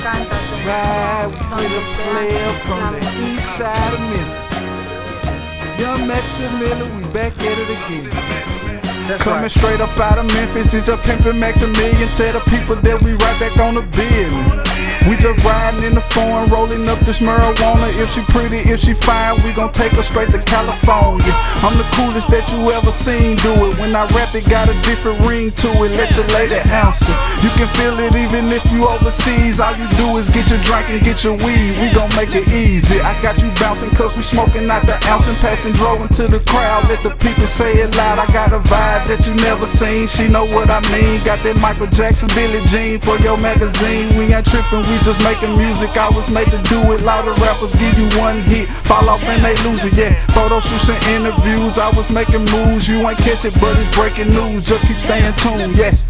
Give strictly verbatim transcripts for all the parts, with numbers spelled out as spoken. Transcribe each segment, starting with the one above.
Ride with a player from the east side of Memphis. Young Maximilian, we back at it again. That's Coming right. straight up out of Memphis, it's your pimpin' Maximilian. Tell the people that we right back on the business. We just riding in the foreign, rolling up this marijuana. If she pretty, if she fine, we gon' take her straight to California. I'm the coolest that you ever seen do it. When I rap, it got a different ring to it. Let your lady answer. You can feel it even if you overseas. All you do is get your drink and get your weed. We gon' make it easy. I got you bouncing cause we smoking out the ounce and passing dro into the crowd. Let the people say it loud. I got a vibe that you never seen. She know what I mean. Got that Michael Jackson, Billie Jean for your magazine. We ain't tripping, we just making music. I was made to do it. Lot of rappers give you one hit, fall off and they lose it. Yeah, photo shoots and interviews. I was making moves. You ain't catch it, but it's breaking news. Just keep staying tuned. Yes.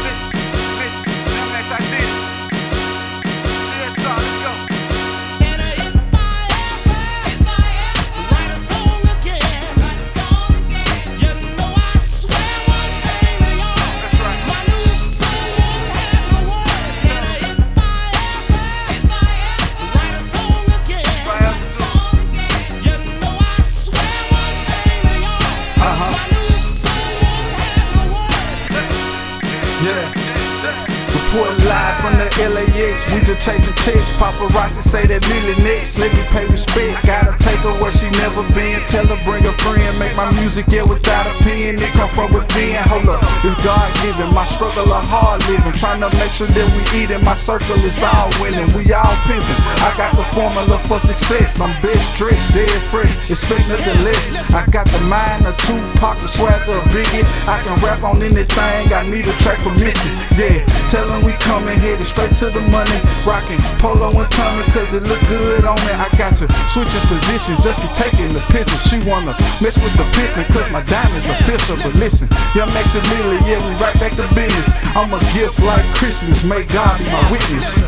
Report live from the L A X, we just chasing chicks. Paparazzi say that Lily next, let me pay respect. Gotta take her where she never been. Tell her bring a friend, make my music yeah without a pen. It come from within. Hold up, it's God given. My struggle a hard living, trying to make sure that we eating. My circle is all winning, we all pimping. I got the formula for success. I'm best dressed, dead fresh, expect nothing less. I got the mind of Tupac, the swagger of Biggie. I can rap on anything, I need a track for Missy. Yeah, tell them we coming, headed straight to the money. Rocking polo and Tommy cause it look good on me. I got you switching positions, just be taking the picture. She wanna mess with the pimpin' cause my diamonds official. But listen, young Maximilian, yeah, we right back to business. I'm a gift like Christmas, may God be my witness.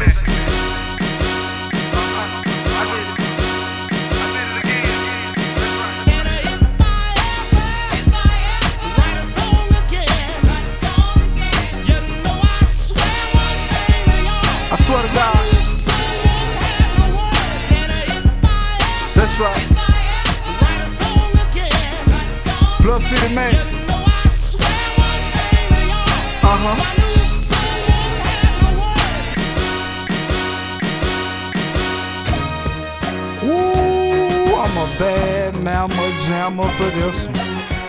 I swear to God. That's right. Blood City Max. Uh-huh. Ooh, I'm a bad mama jammer for this one.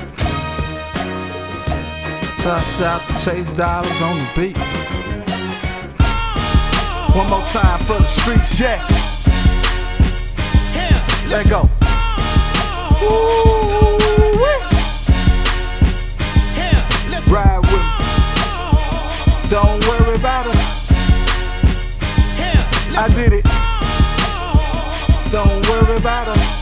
Shouts out to Chase Dollars on the beat. One more time for the streets, yeah. Let go. Ooh, ride with me. Don't worry about it. I did it. Don't worry about it.